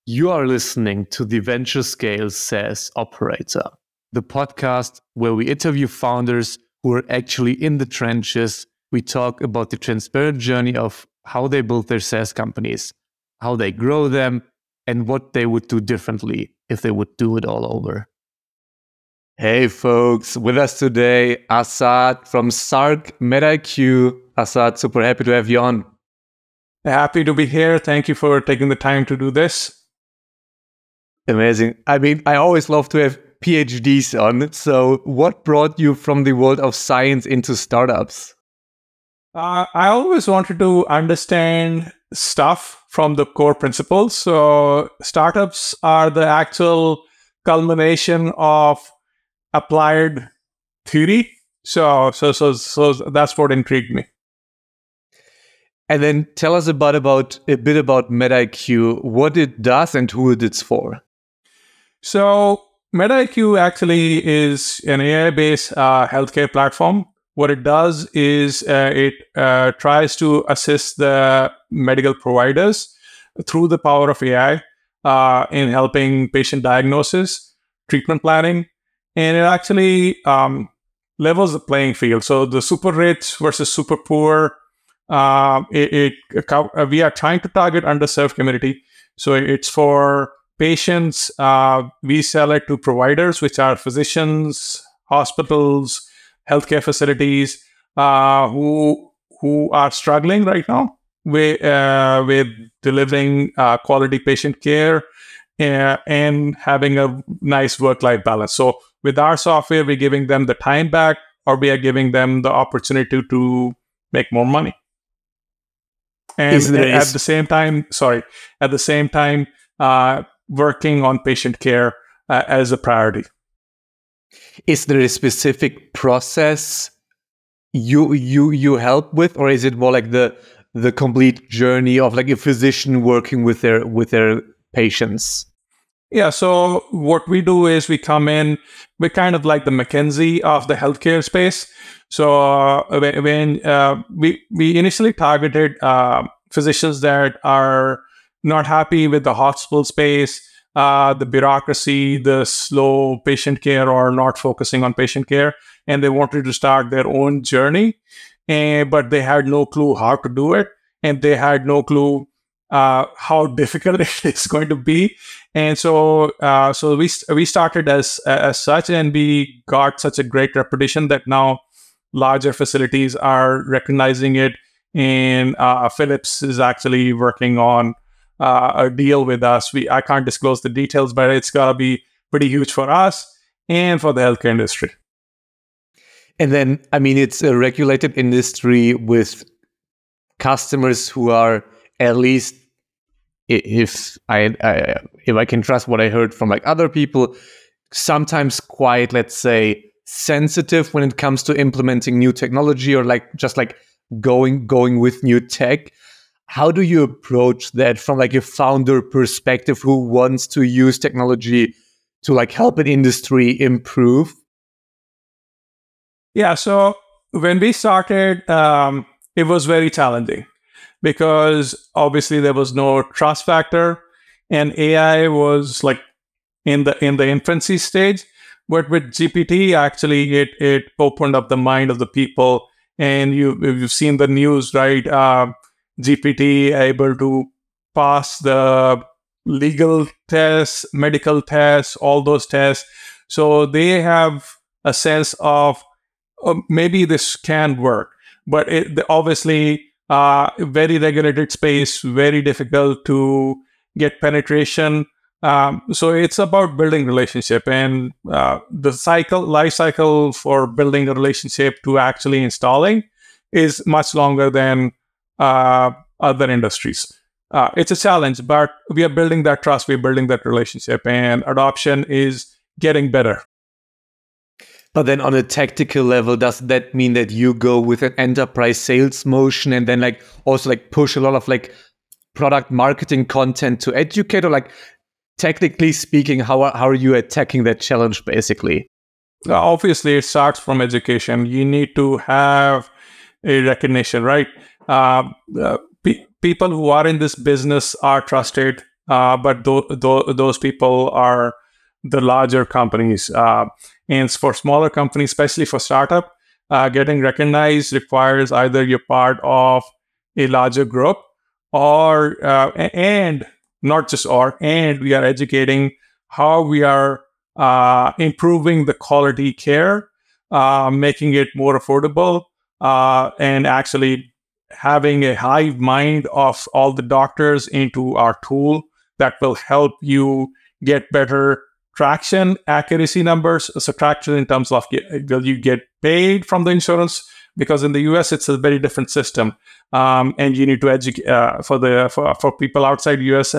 You are listening to the Venture Scale SaaS Operator, the podcast where we interview founders who are actually in the trenches. We talk about the transparent journey of how they build their SaaS companies, how they grow them, and what they would do differently if they would do it all over. Hey folks, with us today, Asad from Sark MedIQ. Asad, super happy to have you on. Happy to be here. Thank you for taking the time to do this. Amazing. I mean, I always love to have PhDs on. So what brought you from the world of science into startups? I always wanted to understand stuff from the core principles. So startups are the actual culmination of applied theory. So that's what intrigued me. And then tell us a bit about MedIQ, what it does and who it's for. So MedIQ actually is an AI-based healthcare platform. What it does is it tries to assist the medical providers through the power of AI in helping patient diagnosis, treatment planning, and it actually levels the playing field. So the super rich versus super poor, we are trying to target underserved community. So it's for patients. We sell it to providers, which are physicians, hospitals, healthcare facilities who are struggling right now with delivering quality patient care and having a nice work-life balance. So with our software, we're giving them the time back, or we are giving them the opportunity to make more money. And at the same time, working on patient care as a priority. Is there a specific process you help with, or is it more like the complete journey of like a physician working with their patients? Yeah, so what we do is we come in, we're kind of like the McKinsey of the healthcare space. So when we initially targeted physicians that are not happy with the hospital space, the bureaucracy, the slow patient care, or not focusing on patient care, and they wanted to start their own journey, but they had no clue how to do it, and they had no clue how difficult it's going to be. And so we started as such, and we got such a great reputation that now larger facilities are recognizing it. And Philips is actually working on a deal with us. I can't disclose the details, but it's gotta be pretty huge for us and for the healthcare industry. And then, I mean, it's a regulated industry with customers who are, at least if I can trust what I heard from like other people, sometimes quite, let's say, sensitive when it comes to implementing new technology, or like just like going with new tech. How do you approach that from like a founder perspective who wants to use technology to like help an industry improve? Yeah, so when we started, it was very challenging because obviously there was no trust factor, and AI was like in the infancy stage. But with GPT, actually, it opened up the mind of the people, and you've seen the news, right? GPT able to pass the legal tests, medical tests, all those tests. So they have a sense of maybe this can work, but obviously very regulated space, very difficult to get penetration. So it's about building relationship, and the life cycle for building a relationship to actually installing is much longer than other industries. It's a challenge, but we are building that trust, we're building that relationship, and adoption is getting better. But then on a tactical level, does that mean that you go with an enterprise sales motion and then like also like push a lot of like product marketing content to educate, or like technically speaking, how are you attacking that challenge basically? Obviously, it starts from education. You need to have a recognition, right? People who are in this business are trusted. but those people are the larger companies. And for smaller companies, especially for startup, getting recognized requires either you're part of a larger group and we are educating how we are improving the quality care, making it more affordable, and actually having a hive mind of all the doctors into our tool that will help you get better traction, accuracy numbers, subtraction in terms of will you get paid from the insurance? Because in the US, it's a very different system, and you need to educate for people outside US.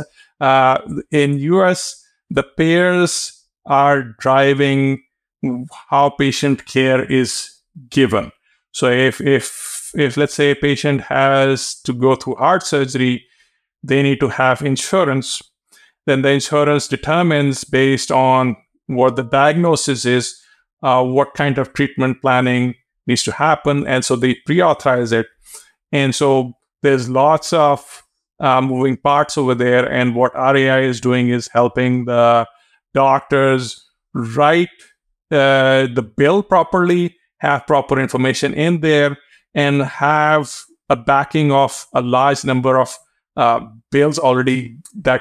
In US, the payers are driving how patient care is given. So if let's say a patient has to go through heart surgery, they need to have insurance. Then the insurance determines, based on what the diagnosis is, what kind of treatment planning needs to happen. And so they pre-authorize it. And so there's lots of moving parts over there. And what our AI is doing is helping the doctors write the bill properly, have proper information in there, and have a backing of a large number of bills already that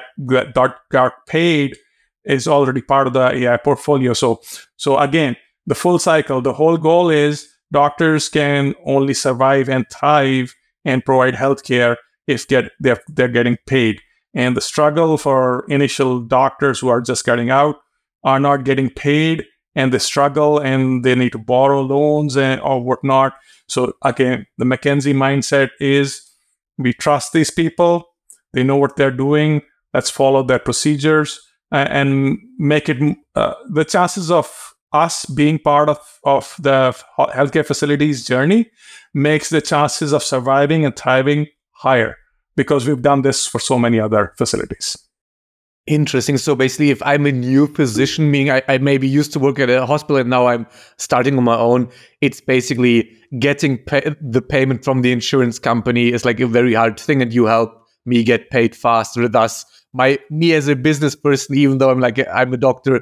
got paid is already part of the AI portfolio. So again, the full cycle, the whole goal is doctors can only survive and thrive and provide healthcare if they're getting paid. And the struggle for initial doctors who are just getting out are not getting paid, and they struggle and they need to borrow loans or whatnot. So again, the McKinsey mindset is we trust these people. They know what they're doing. Let's follow their procedures and make it the chances of us being part of the healthcare facilities journey makes the chances of surviving and thriving higher, because we've done this for so many other facilities. Interesting. So basically, if I'm a new physician, meaning I maybe used to work at a hospital and now I'm starting on my own, it's basically getting the payment from the insurance company is like a very hard thing, and you help me get paid faster. Thus, me as a business person, even though I'm a doctor,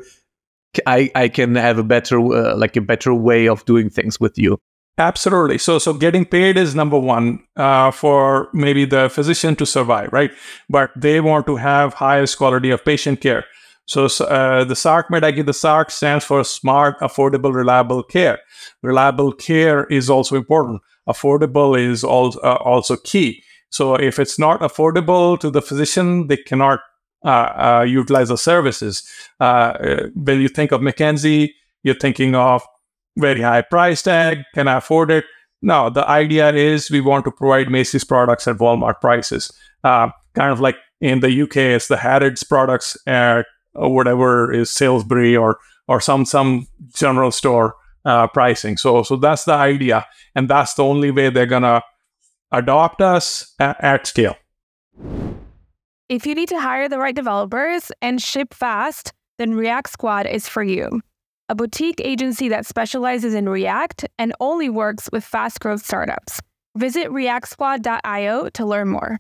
I can have a better way of doing things with you. Absolutely. So getting paid is number one for maybe the physician to survive, right? But they want to have highest quality of patient care. So the SARC MedIQ, the SARC stands for Smart, Affordable, Reliable Care. Reliable care is also important. Affordable is also key. So if it's not affordable to the physician, they cannot utilize the services. When you think of McKinsey, you're thinking of very high price tag. Can I afford it? No, the idea is we want to provide Macy's products at Walmart prices. Kind of like in the UK, it's the Harrods products at whatever is Salisbury or some general store pricing. So that's the idea. And that's the only way they're going to adopt us at scale. If you need to hire the right developers and ship fast, then React Squad is for you. A boutique agency that specializes in React and only works with fast growth startups. Visit reactsquad.io to learn more.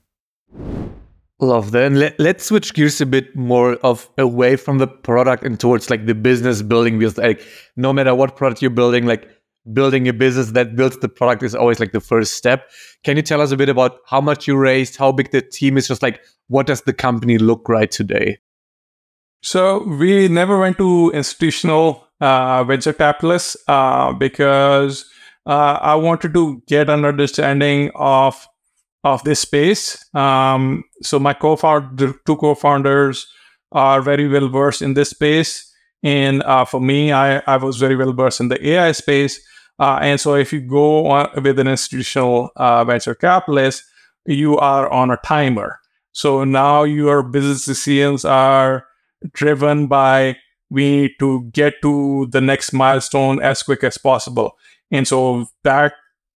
Love that. And let's switch gears a bit more away from the product and towards like the business building, because like no matter what product you're building, like building a business that builds the product is always like the first step. Can you tell us a bit about how much you raised, how big the team is, just like what does the company look like today? So we never went to institutional venture capitalists because I wanted to get an understanding of this space. So my two co-founders are very well versed in this space, and for me, I was very well versed in the AI space. And so if you go with an institutional venture capitalist, you are on a timer. So now your business decisions are driven by, we need to get to the next milestone as quick as possible. And so that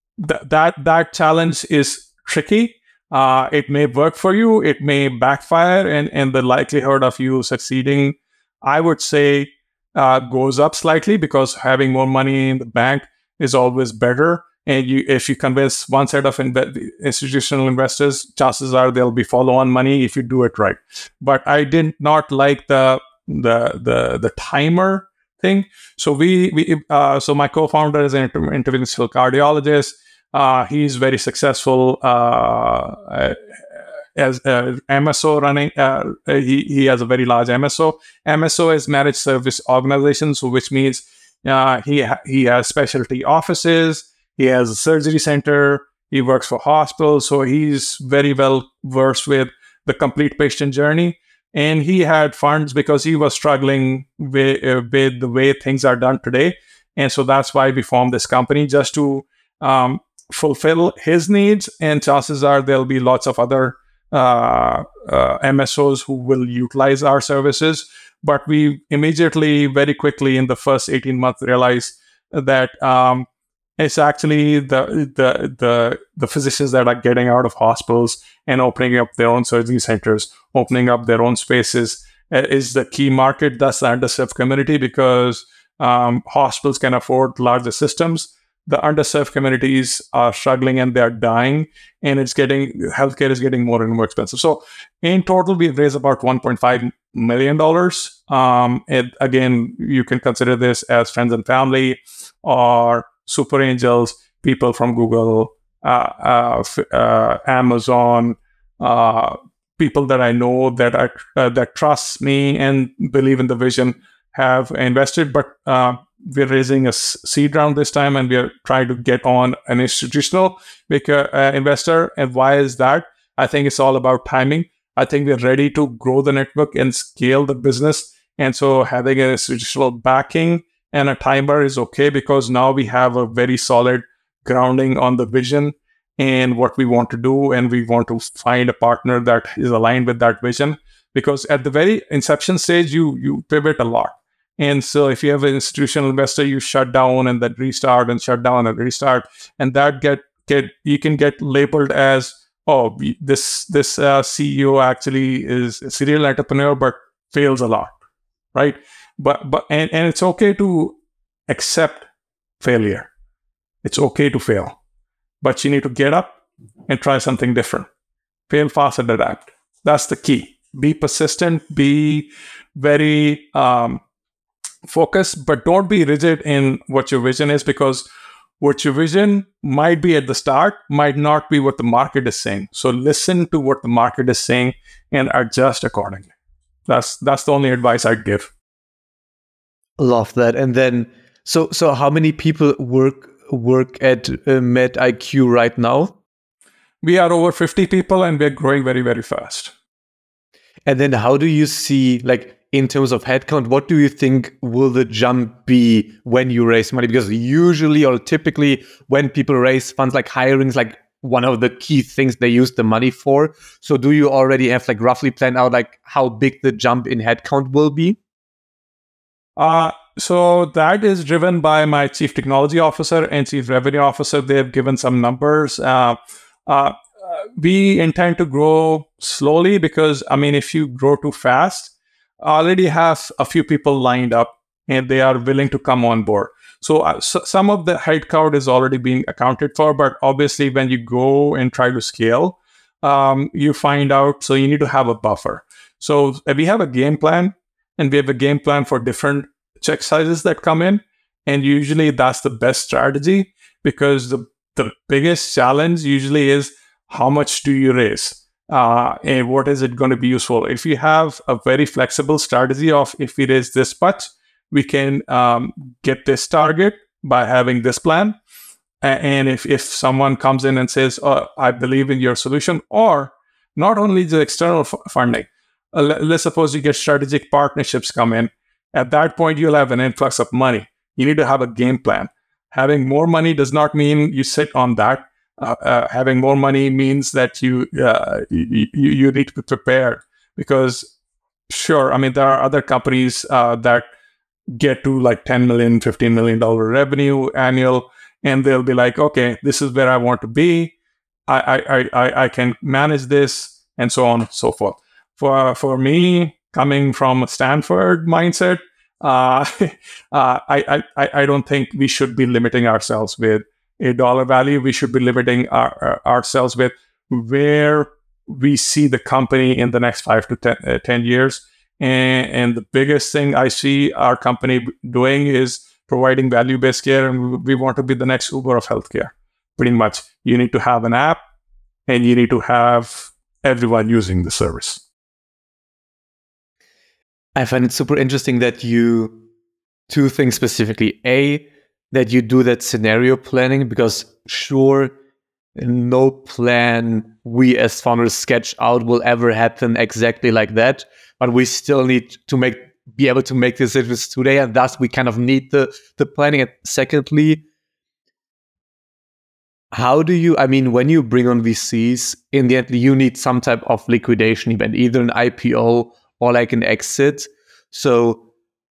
challenge is tricky. It may work for you, it may backfire, and the likelihood of you succeeding, I would say, goes up slightly, because having more money in the bank is always better And if you convince one set of institutional investors, chances are there'll be follow-on money if you do it right. But I did not like the timer thing. So so my co-founder is an interventional cardiologist. He's very successful as MSO running. He has a very large MSO. MSO is managed service organization, so which means he has specialty offices. He has a surgery center. He works for hospitals, so he's very well versed with the complete patient journey. And he had funds because he was struggling with the way things are done today. And so that's why we formed this company, just to fulfill his needs. And chances are there'll be lots of other MSOs who will utilize our services. But we immediately, very quickly in the first 18 months, realized that it's actually the physicians that are getting out of hospitals and opening up their own surgery centers, opening up their own spaces is the key market. That's the underserved community, because hospitals can afford larger systems. The underserved communities are struggling and they're dying, and healthcare is getting more and more expensive. So in total, we've raised about $1.5 million. Again, you can consider this as friends and family or super angels, people from Google, Amazon, people that I know that trust me and believe in the vision have invested. But we're raising a seed round this time, and we're trying to get on an institutional investor. And why is that? I think it's all about timing. I think we're ready to grow the network and scale the business. And so having an institutional backing and a timer is okay, because now we have a very solid grounding on the vision and what we want to do. And we want to find a partner that is aligned with that vision, because at the very inception stage, you pivot a lot. And so if you have an institutional investor, you shut down and then restart and shut down and restart. And that you can get labeled as, oh, this CEO actually is a serial entrepreneur, but fails a lot, right? But it's okay to accept failure. It's okay to fail, but you need to get up and try something different. Fail fast and adapt. That's the key. Be persistent. Be very focused, but don't be rigid in what your vision is, because what your vision might be at the start might not be what the market is saying. So listen to what the market is saying and adjust accordingly. That's the only advice I'd give. Love that. And then, so how many people work at MedIQ right now? We are over 50 people, and we're growing very, very fast. And then how do you see, like, in terms of headcount, what do you think will the jump be when you raise money? Because usually or typically when people raise funds, like hiring is like one of the key things they use the money for. So do you already have like roughly planned out like how big the jump in headcount will be? So that is driven by my chief technology officer and chief revenue officer. They've given some numbers. We intend to grow slowly, because, I mean, if you grow too fast, I already have a few people lined up and they are willing to come on board. So some of the headcount is already being accounted for, but obviously when you go and try to scale, you find out, so you need to have a buffer. So we have a game plan, and we have a game plan for different check sizes that come in. And usually that's the best strategy, because the biggest challenge usually is, how much do you raise? And what is it going to be useful? If you have a very flexible strategy of, if we raise this much, we can get this target by having this plan. And if someone comes in and says, oh, I believe in your solution, or not only the external funding, let's suppose you get strategic partnerships come in. At that point, you'll have an influx of money. You need to have a game plan. Having more money does not mean you sit on that. Having more money means that you need to be prepared, because sure, I mean, there are other companies that get to like $10 million, $15 million revenue annual, and they'll be like, okay, this is where I want to be. I can manage this, and so on and so forth. For me, coming from a Stanford mindset, I don't think we should be limiting ourselves with a dollar value. We should be limiting ourselves with where we see the company in the next 5 to 10 years. And the biggest thing I see our company doing is providing value-based care, and we want to be the next Uber of healthcare. Pretty much, you need to have an app, and you need to have everyone using the service. I find it super interesting that two things specifically. A, that you do that scenario planning, because sure, no plan we as founders sketch out will ever happen exactly like that, but we still need to be able to make decisions today, and thus we kind of need the planning. And secondly, how do you, when you bring on VCs, in the end, you need some type of liquidation event, either an IPO or like an exit. So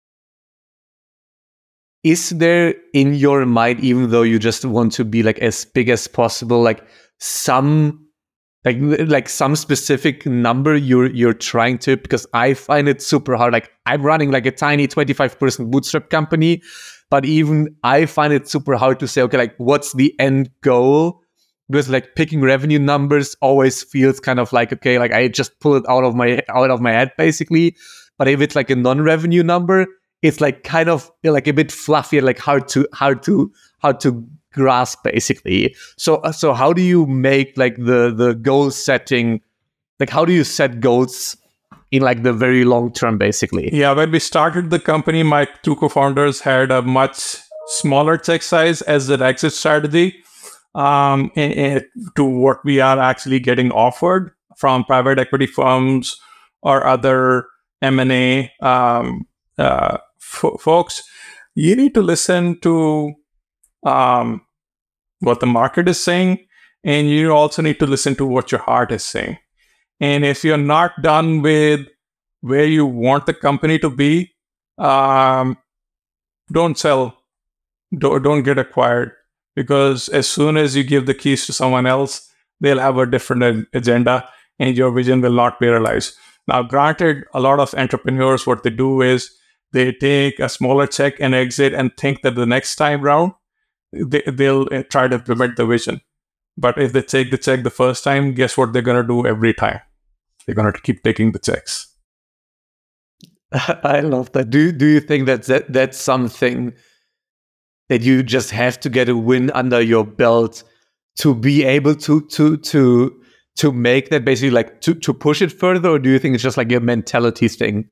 is there in your mind, even though you just want to be like as big as possible, like some specific number you're trying to, because I find it super hard. Like I'm running like a tiny 25% bootstrap company, but even I find it super hard to say, okay, like what's the end goal? Because like picking revenue numbers always feels kind of like, okay, like I just pull it out of my head basically. But if it's like a non-revenue number, it's like kind of like a bit fluffy, like hard to grasp basically. So how do you make like the goal setting? Like how do you set goals in like the very long term basically? Yeah, when we started the company, my two co-founders had a much smaller check size as an exit strategy and to what we are actually getting offered from private equity firms or other M&A folks. You need to listen to what the market is saying, and you also need to listen to what your heart is saying. And if you're not done with where you want the company to be, don't sell, don't get acquired, because as soon as you give the keys to someone else, they'll have a different agenda and your vision will not be realized. Now, granted, a lot of entrepreneurs, what they do is they take a smaller check and exit and think that the next time round, they'll try to implement the vision. But if they take the check the first time, guess what they're going to do every time? They're going to keep taking the checks. I love that. Do you think that's something that you just have to get a win under your belt to be able to make that basically like to push it further? Or do you think it's just like a mentality thing?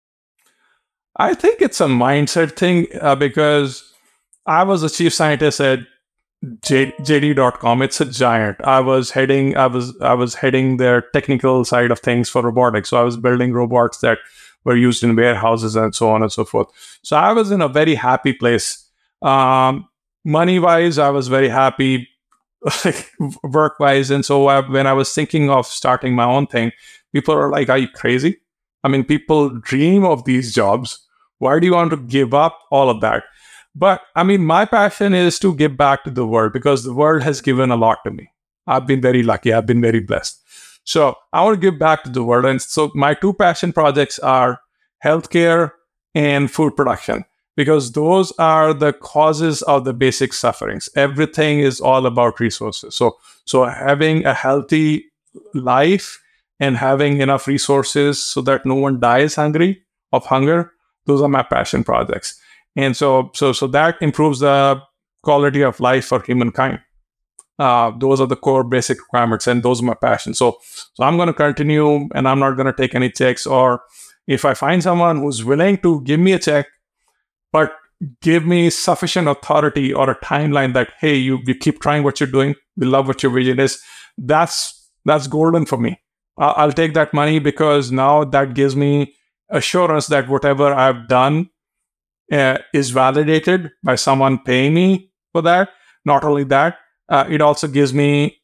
I think it's a mindset thing because I was a chief scientist at JD.com. It's a giant. I was heading their technical side of things for robotics. So I was building robots that were used in warehouses and so on and so forth. So I was in a very happy place. Money-wise, I was very happy, work-wise. And so when I was thinking of starting my own thing, people are like, are you crazy? I mean, people dream of these jobs. Why do you want to give up all of that? But I mean, my passion is to give back to the world because the world has given a lot to me. I've been very lucky. I've been very blessed. So I want to give back to the world. And so my two passion projects are healthcare and food production, because those are the causes of the basic sufferings. Everything is all about resources. So having a healthy life and having enough resources so that no one dies of hunger, those are my passion projects. And so that improves the quality of life for humankind. Those are the core basic requirements, and those are my passion. So I'm going to continue, and I'm not going to take any checks. Or if I find someone who's willing to give me a check, but give me sufficient authority or a timeline that, hey, you keep trying what you're doing, we love what your vision is, that's golden for me. I'll take that money because now that gives me assurance that whatever I've done is validated by someone paying me for that. Not only that, it also gives me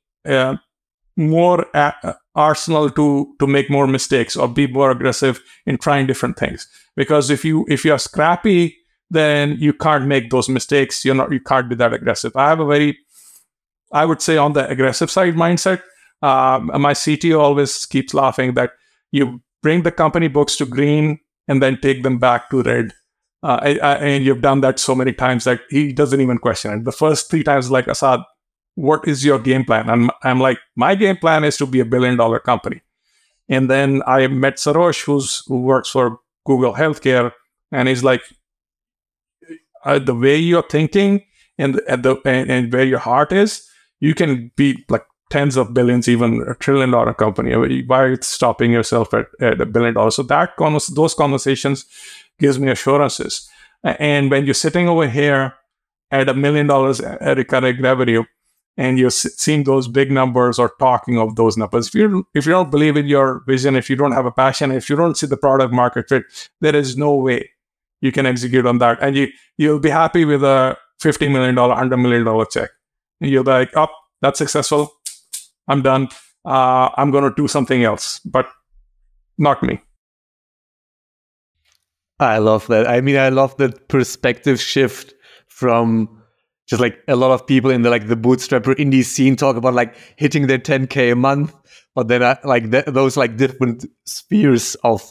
more arsenal to make more mistakes or be more aggressive in trying different things. Because if you're scrappy, then you can't make those mistakes. You can't be that aggressive. I have a very, I would say, on the aggressive side mindset. My CTO always keeps laughing that you bring the company books to green and then take them back to red. And you've done that so many times that he doesn't even question it. The first 3 times, like, Asad, what is your game plan? And I'm like, my game plan is to be $1 billion company. And then I met Sarosh, who works for Google Healthcare, and he's like, the way you're thinking and where your heart is, you can be like tens of billions, even $1 trillion company. Why are you stopping yourself at $1 billion? So those conversations gives me assurances. And when you're sitting over here at $1 million recurring revenue, and you're seeing those big numbers or talking of those numbers, if you don't believe in your vision, if you don't have a passion, if you don't see the product market fit, there is no way you can execute on that. And you'll be happy with a $50 million, $100 million check. And you'll be like, oh, that's successful. I'm done. I'm going to do something else, but not me. I love that. I mean, I love that perspective shift from just like a lot of people in the bootstrapper indie scene talk about like hitting their 10K a month, but then those like different spheres of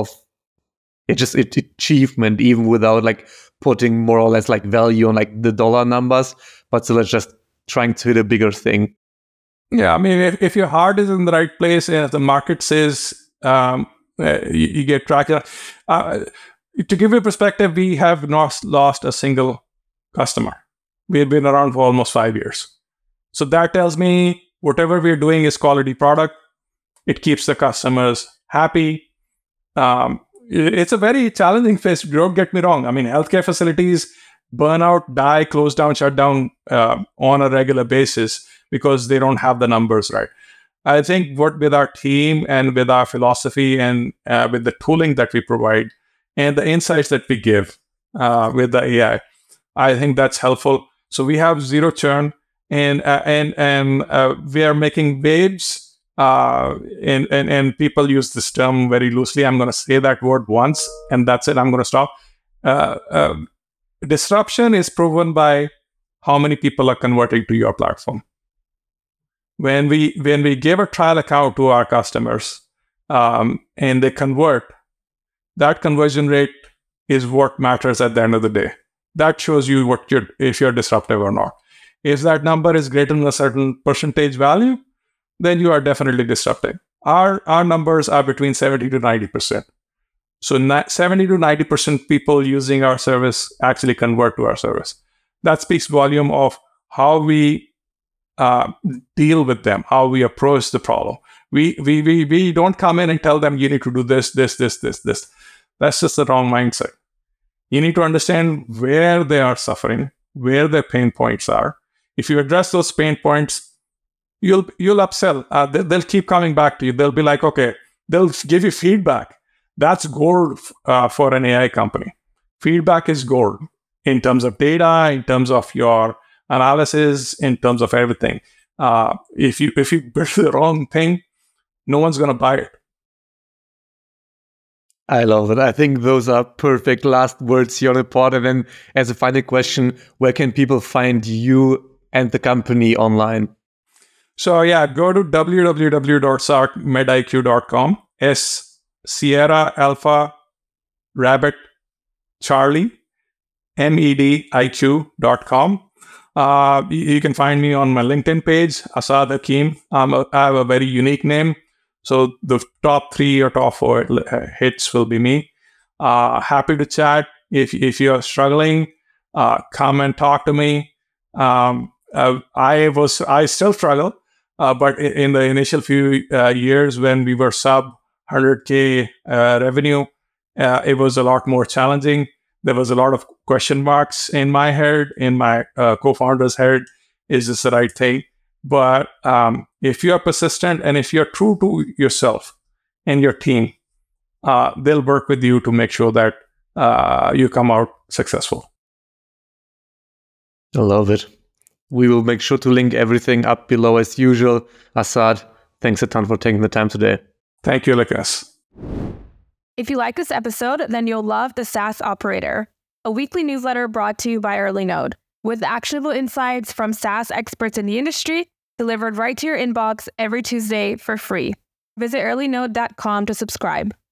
achievement, even without like putting more or less like value on like the dollar numbers, but still just trying to hit a bigger thing. Yeah, I mean, if your heart is in the right place and if the market says you get traction. To give you a perspective, we have not lost a single customer. We've been around for almost 5 years. So that tells me whatever we're doing is quality product. It keeps the customers happy. It's a very challenging phase. Don't get me wrong. I mean, healthcare facilities burn out, die, close down, shut down on a regular basis because they don't have the numbers right. I think with our team and with our philosophy and with the tooling that we provide and the insights that we give with the AI, I think that's helpful. So we have zero churn, and we are making waves. And people use this term very loosely. I'm going to say that word once, and that's it. I'm going to stop. Disruption is proven by how many people are converting to your platform. When we give a trial account to our customers, and they convert, that conversion rate is what matters at the end of the day. That shows you if you're disruptive or not. If that number is greater than a certain percentage value, then you are definitely disrupting. Our numbers are between 70 to 90%. So 70 to 90% people using our service actually convert to our service. That speaks volume of how we deal with them, how we approach the problem. We don't come in and tell them you need to do this. That's just the wrong mindset. You need to understand where they are suffering, where their pain points are. If you address those pain points, you'll upsell. They'll keep coming back to you. They'll be like, okay, they'll give you feedback. That's gold for an AI company. Feedback is gold in terms of data, in terms of your analysis, in terms of everything. If you build the wrong thing, no one's going to buy it. I love it. I think those are perfect last words here on the pod. And then as a final question, where can people find you and the company online? So yeah, go to www.sarkmediq.com. S Sierra Alpha Rabbit Charlie mediq.com. You can find me on my LinkedIn page, Asad Hakim. I have a very unique name. So the top 3 or top 4 hits will be me. Happy to chat. If you're struggling, come and talk to me. I still struggle, but in the initial few years when we were sub 100K revenue, it was a lot more challenging. There was a lot of question marks in my head, in my co-founder's head. Is this the right thing? But if you're persistent and if you're true to yourself and your team, they'll work with you to make sure that you come out successful. I love it. We will make sure to link everything up below as usual. Asad, thanks a ton for taking the time today. Thank you, Lukas. If you like this episode, then you'll love The SaaS Operator, a weekly newsletter brought to you by EarlyNode, with actionable insights from SaaS experts in the industry delivered right to your inbox every Tuesday for free. Visit earlynode.com to subscribe.